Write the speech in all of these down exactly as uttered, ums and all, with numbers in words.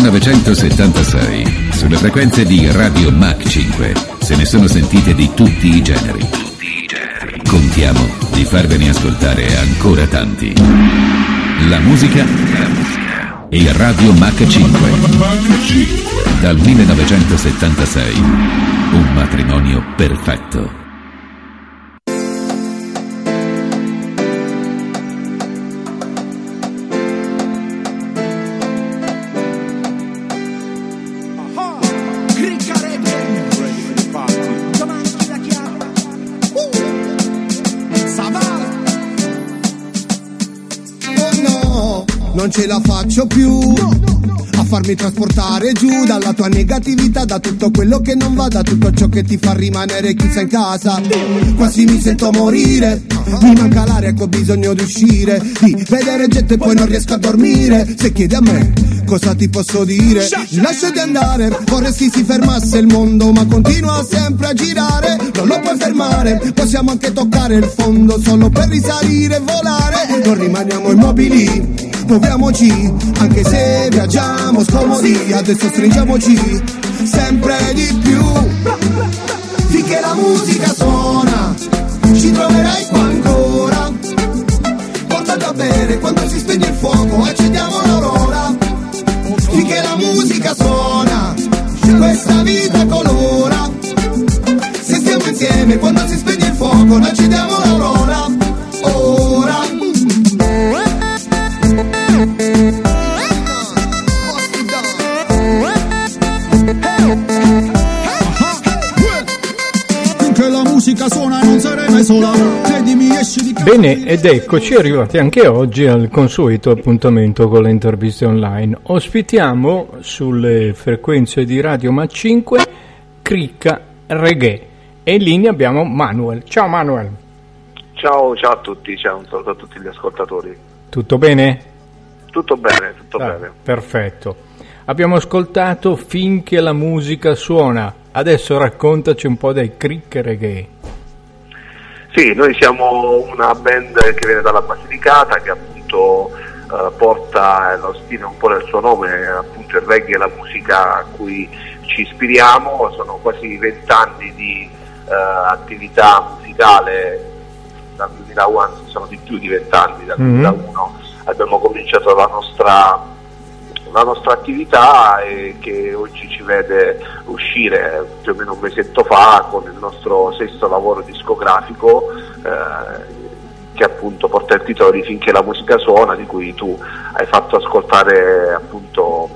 millenovecentosettantasei, sulle frequenze di Radio Mach cinque, se ne sono sentite di tutti i generi. Contiamo di farvene ascoltare ancora tanti. La musica e Radio Mach cinque. Dal millenovecentosettantasei, un matrimonio perfetto. Non ce la faccio più a farmi trasportare giù dalla tua negatività, da tutto quello che non va, da tutto ciò che ti fa rimanere chiusa in casa. Quasi mi sento morire, mi manca l'aria, ecco, ho bisogno di uscire, di vedere gente e poi non riesco a dormire. Se chiedi a me cosa ti posso dire, lasciati andare, vorresti si fermasse il mondo, ma continua sempre a girare, non lo puoi fermare. Possiamo anche toccare il fondo solo per risalire e volare, non rimaniamo immobili, muoviamoci, anche se viaggiamo scomodi, adesso stringiamoci sempre di più. Finché la musica suona, ci troverai qua ancora. Portati a bere quando si spegne il fuoco, accendiamo l'aurora. Finché la musica suona, questa vita colora. Se stiamo insieme quando si spegne il fuoco, noi accendiamo l'aurora. Ora. Finché la musica suona non sarei mai sola. Credimi, esci di casa. Bene, ed eccoci arrivati anche oggi al consueto appuntamento con le interviste online. Ospitiamo sulle frequenze di Radio Mach cinque Cricca Reggae e in linea abbiamo Manuel. Ciao Manuel. Ciao, ciao a tutti, ciao, un saluto a tutti gli ascoltatori. Tutto bene? Tutto bene, tutto Ah, bene. perfetto. Abbiamo ascoltato Finché la musica suona. Adesso raccontaci un po' dei Cricca Reggae. Sì, noi siamo una band che viene dalla Basilicata, che appunto eh, porta lo stile un po' del suo nome, appunto il reggae, la musica a cui ci ispiriamo. Sono quasi vent'anni di eh, attività musicale, dal duemilauno, anzi sono di più di vent'anni, dal Mm-hmm. duemilauno abbiamo cominciato la nostra la nostra attività, e che oggi ci vede uscire più o meno un mesetto fa con il nostro sesto lavoro discografico, eh, che appunto porta il titolo di Finché la musica suona, di cui tu hai fatto ascoltare appunto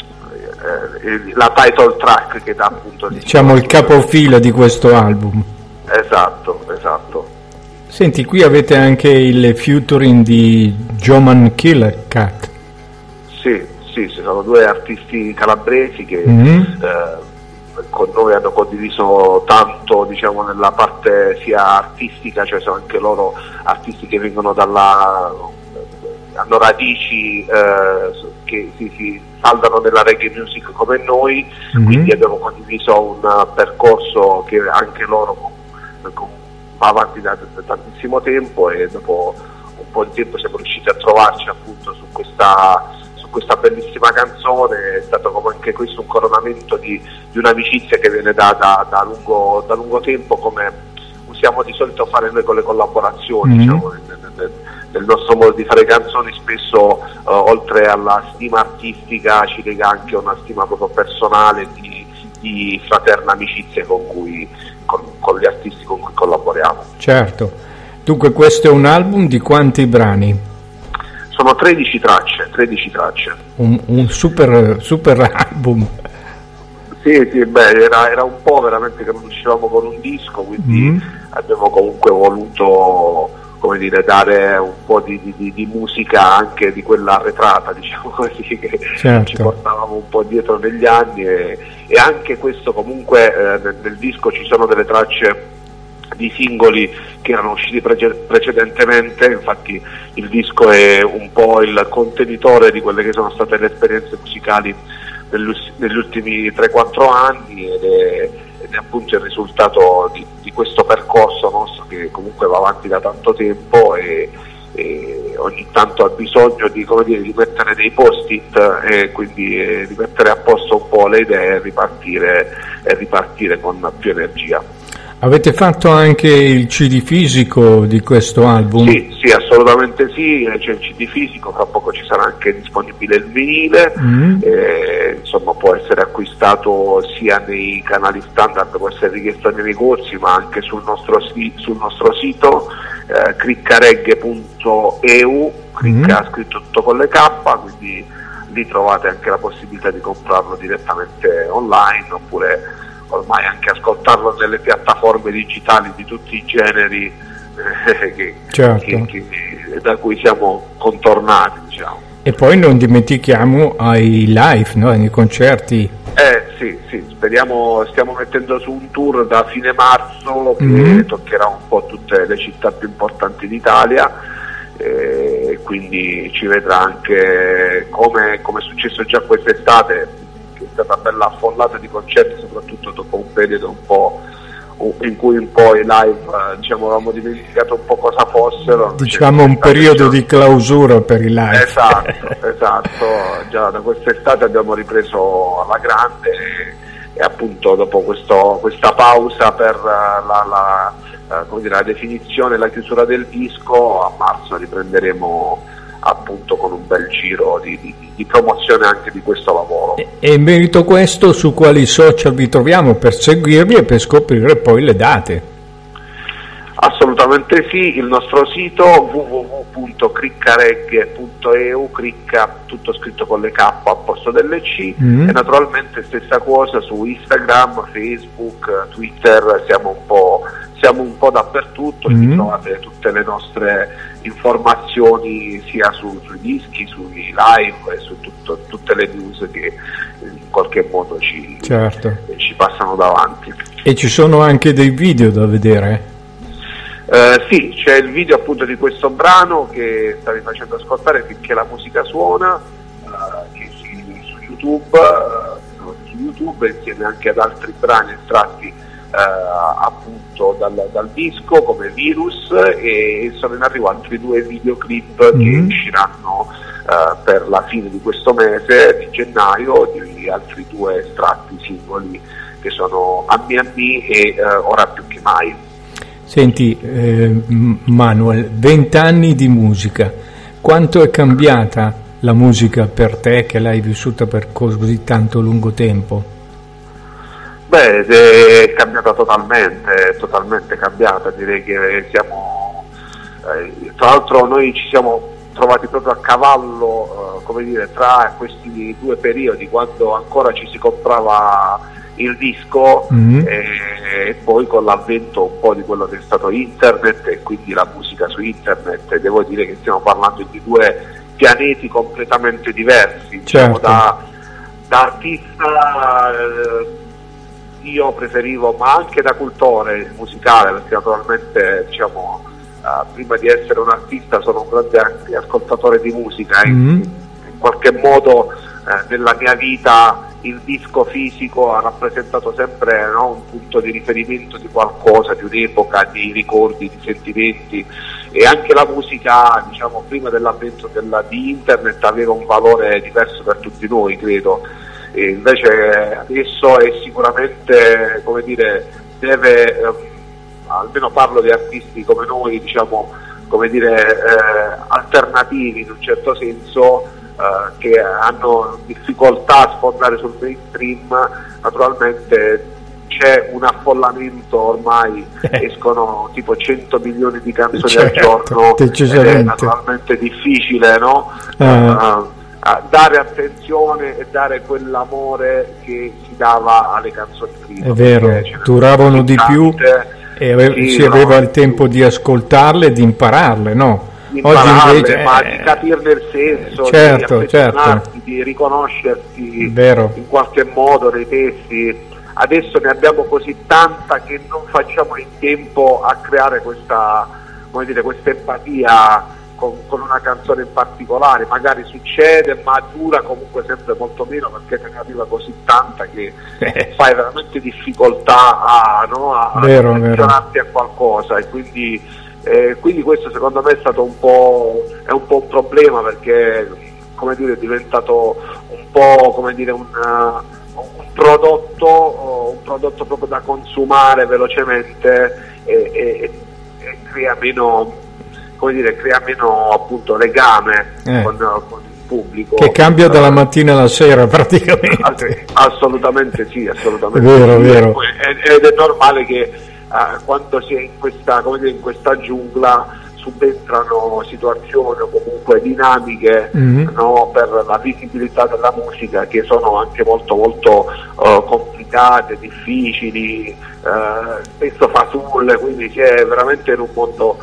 eh, la title track, che dà appunto Diciamo il capofila di questo album. Esatto, esatto. Senti, qui avete anche il featuring di Joman Killercat. Sì, sì, ci sono due artisti calabresi che Mm-hmm. eh, con noi hanno condiviso tanto, diciamo, nella parte sia artistica, cioè sono anche loro artisti che vengono dalla hanno radici eh, che si, si saldano nella reggae music come noi, Mm-hmm. quindi abbiamo condiviso un percorso che anche loro con, con, va avanti da, da tantissimo tempo, e dopo un po' di tempo siamo riusciti a trovarci appunto su questa questa bellissima canzone. È stato come anche questo un coronamento di, di un'amicizia che viene da, da, da, lungo, da lungo tempo, come usiamo di solito fare noi con le collaborazioni. Mm-hmm. Diciamo, nel, nel, nel nostro modo di fare canzoni spesso uh, oltre alla stima artistica ci lega anche una stima proprio personale, di, di fraterna amicizia con cui con, con gli artisti con cui collaboriamo. Certo. Dunque questo è un album di quanti brani? Sono tredici tracce, tredici tracce. Un, un super, super album. Sì, sì, beh, era, era un po' veramente che non uscivamo con un disco, quindi mm. abbiamo comunque voluto, come dire, dare un po' di, di, di musica anche di quella arretrata, diciamo così, che certo. ci portavamo un po' dietro negli anni, e, e anche questo comunque eh, nel, nel disco ci sono delle tracce di singoli che erano usciti prece- precedentemente. Infatti il disco è un po' il contenitore di quelle che sono state le esperienze musicali negli ultimi tre quattro anni, ed è, ed è appunto il risultato di, di questo percorso nostro che comunque va avanti da tanto tempo, e, e ogni tanto ha bisogno di, come dire, di mettere dei post-it e quindi eh, di mettere a posto un po' le idee e ripartire, e ripartire con più energia. Avete fatto anche il C D fisico di questo album? Sì, sì, assolutamente sì, c'è il C D fisico, tra poco ci sarà anche disponibile il vinile, mm. eh, insomma può essere acquistato sia nei canali standard, può essere richiesto nei negozi, ma anche sul nostro, sul nostro sito eh, criccareggae punto e u, cricca mm. scritto tutto con le K, quindi lì trovate anche la possibilità di comprarlo direttamente online, oppure ormai anche ascoltarlo nelle piattaforme digitali di tutti i generi eh, che, certo. che, che, da cui siamo contornati, diciamo. E poi non dimentichiamo ai live, no? Ai concerti. Eh sì, sì, speriamo, stiamo mettendo su un tour da fine marzo che mm. toccherà un po' tutte le città più importanti d'Italia, e eh, quindi ci vedrà anche come, come è successo già quest'estate, che è stata bella affollata di concerti, soprattutto dopo un periodo un po' in cui un po' i live diciamo avevamo dimenticato un po' cosa fossero, diciamo un periodo di clausura per i live. Esatto, esatto, già da quest'estate abbiamo ripreso alla grande e, e appunto dopo questo, questa pausa per la, la, la, come dire, la definizione e la chiusura del disco, a marzo riprenderemo appunto con un bel giro di, di, di promozione anche di questo lavoro. E, e in merito a questo, su quali social vi troviamo per seguirvi e per scoprire poi le date? Assolutamente sì, il nostro sito w w w punto criccareggae punto e u, cricca tutto scritto con le K a posto delle C, mm. e naturalmente stessa cosa su Instagram, Facebook, Twitter, siamo un po', siamo un po' dappertutto, mm. trovate tutte le nostre informazioni sia su, sui dischi, sui live e su tutto, tutte le news che in qualche modo ci, certo. ci passano davanti. E ci sono anche dei video da vedere? Uh, sì, c'è il video appunto di questo brano che stavi facendo ascoltare, Finché la musica suona, uh, che si, su YouTube, uh, su YouTube insieme anche ad altri brani estratti uh, appunto dal, dal disco come Virus, e sono in arrivo altri due videoclip mm-hmm. che usciranno uh, per la fine di questo mese di gennaio, di altri due estratti singoli che sono Ammi Ammi e uh, Ora più che mai. Senti eh, Manuel, vent'anni di musica, quanto è cambiata la musica per te che l'hai vissuta per così tanto lungo tempo? Beh, è cambiata totalmente, totalmente cambiata, direi che siamo, eh, tra l'altro noi ci siamo trovati proprio a cavallo, eh, come dire, tra questi due periodi, quando ancora ci si comprava il disco mm-hmm. e, e poi con l'avvento un po' di quello che è stato internet e quindi la musica su internet, e devo dire che stiamo parlando di due pianeti completamente diversi, certo. diciamo, da, da artista eh, io preferivo, ma anche da cultore musicale, perché naturalmente diciamo eh, prima di essere un artista sono un grande anche ascoltatore di musica e mm-hmm. in, in qualche modo eh, nella mia vita il disco fisico ha rappresentato sempre, no, un punto di riferimento di qualcosa, di un'epoca, di ricordi, di sentimenti, e anche la musica, diciamo, prima dell'avvento della, di internet aveva un valore diverso per tutti noi, credo, e invece adesso è sicuramente, come dire, deve, eh, almeno parlo di artisti come noi, diciamo, come dire, eh, alternativi in un certo senso, Uh, che hanno difficoltà a sfondare sul mainstream, naturalmente c'è un affollamento ormai, escono tipo cento milioni di canzoni certo, al giorno, ed è naturalmente difficile, no? Uh. Uh, uh, dare attenzione e dare quell'amore che si dava alle canzoni prima. È vero, duravano di più e ave- sì, si aveva no? il tempo di ascoltarle e di impararle, no? Oggi invece, ma di capirne il senso, certo, di affezionarsi, certo. di riconoscersi Vero. in qualche modo nei testi. Adesso ne abbiamo così tanta che non facciamo in tempo a creare questa, come dire, questa empatia con, con una canzone in particolare. Magari succede, ma dura comunque sempre molto meno, perché te ne arriva così tanta che eh. fai veramente difficoltà a, no, a, vero, a affezionarti a qualcosa, e quindi Eh, quindi questo secondo me è stato un po', è un po' un problema, perché come dire, è diventato un po' come dire un, uh, un prodotto un prodotto proprio da consumare velocemente e, e, e crea meno, come dire, crea meno appunto legame eh. con, con il pubblico, che cambia dalla mattina alla sera praticamente. Assolutamente sì, assolutamente vero, sì. vero. Ed è normale che uh, quando si è in questa, come dire, in questa giungla subentrano situazioni o comunque dinamiche, mm-hmm. no, per la visibilità della musica, che sono anche molto molto uh, complicate, difficili, uh, spesso fasulle, quindi si è veramente in un mondo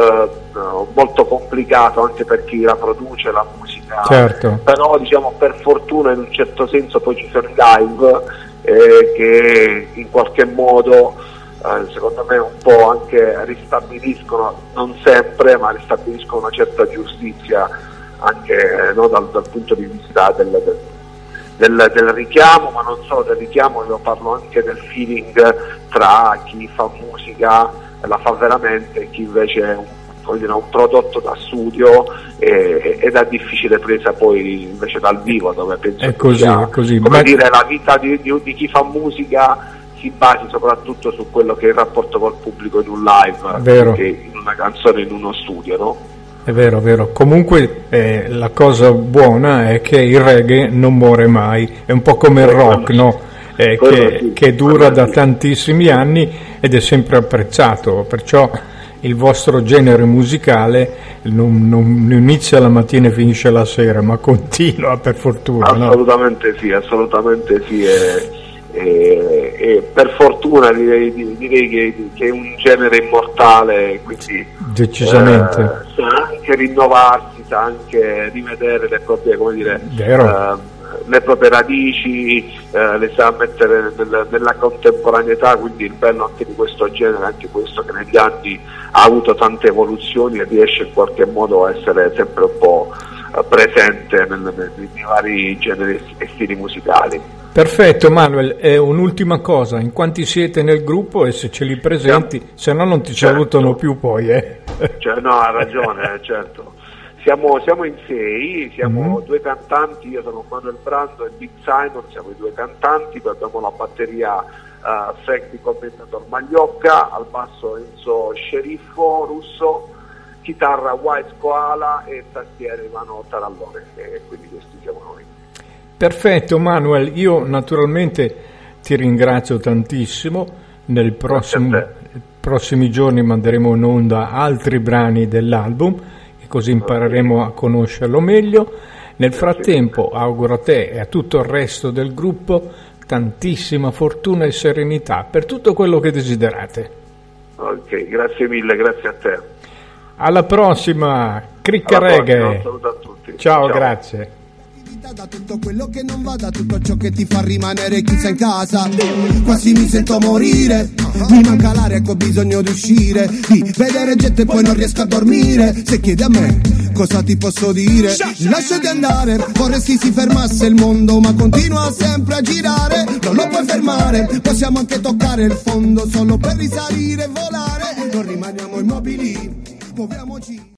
uh, molto complicato anche per chi la produce la musica. Certo. Però diciamo, per fortuna in un certo senso poi ci sono i live eh, che in qualche modo Uh, secondo me un po' anche ristabiliscono, non sempre, ma ristabiliscono una certa giustizia anche eh, no, dal, dal punto di vista del, del, del, del richiamo, ma non solo del richiamo, io parlo anche del feeling tra chi fa musica, la fa veramente, e chi invece è un, come dire, un prodotto da studio e, ed ha difficile presa poi invece dal vivo, dove penso è così, sia, è così. come Ma... dire, la vita di, di, di chi fa musica si basi soprattutto su quello che è il rapporto col pubblico in un live, vero. Che in una canzone, in uno studio, no? È vero, è vero. Comunque eh, la cosa buona è che il reggae non muore mai, è un po' come il rock, no? Eh, che, sì, che dura da sì. tantissimi anni ed è sempre apprezzato, perciò il vostro genere musicale non, non inizia la mattina e finisce la sera, ma continua, per fortuna. Assolutamente no? sì, assolutamente sì. E... E, e per fortuna direi, direi che, che è un genere immortale, quindi decisamente eh, sa anche rinnovarsi, sa anche rivedere le proprie, come dire, eh, le proprie radici, eh, le sa mettere nel, nella contemporaneità, quindi il bello anche di questo genere, anche questo che negli anni ha avuto tante evoluzioni e riesce in qualche modo a essere sempre un po' presente nel, nei, nei vari generi e stili musicali. Perfetto Manuel, eh, un'ultima cosa, in quanti siete nel gruppo e se ce li presenti, siamo, se no non ti certo. salutano più poi. Eh. Cioè, no, ha ragione, certo. Siamo, siamo in sei, siamo mm-hmm. due cantanti, io sono Manuel Brando e Big Simon, siamo i due cantanti, poi abbiamo la batteria uh, Frank di Commendator Magliocca, al basso Enzo Sceriffo Russo, chitarra Wise Koala e tastiere Ivano Tarallone, e quindi questi siamo noi. Perfetto Manuel, io naturalmente ti ringrazio tantissimo, nel prossimo, prossimi giorni manderemo in onda altri brani dell'album e così impareremo a conoscerlo meglio. Nel frattempo auguro a te e a tutto il resto del gruppo tantissima fortuna e serenità per tutto quello che desiderate. Ok, grazie mille, grazie a te. Alla prossima, Cricca Alla Reggae. prossima, un saluto a tutti. Ciao, Ciao. grazie. Da tutto quello che non va, da tutto ciò che ti fa rimanere chiusa in casa. Quasi mi sento morire, mi manca l'aria, ecco, ho bisogno di uscire, di vedere gente e poi non riesco a dormire. Se chiedi a me cosa ti posso dire, lasciati andare, vorresti si fermasse il mondo, ma continua sempre a girare. Non lo puoi fermare, possiamo anche toccare il fondo solo per risalire e volare. Non rimaniamo immobili, muoviamoci.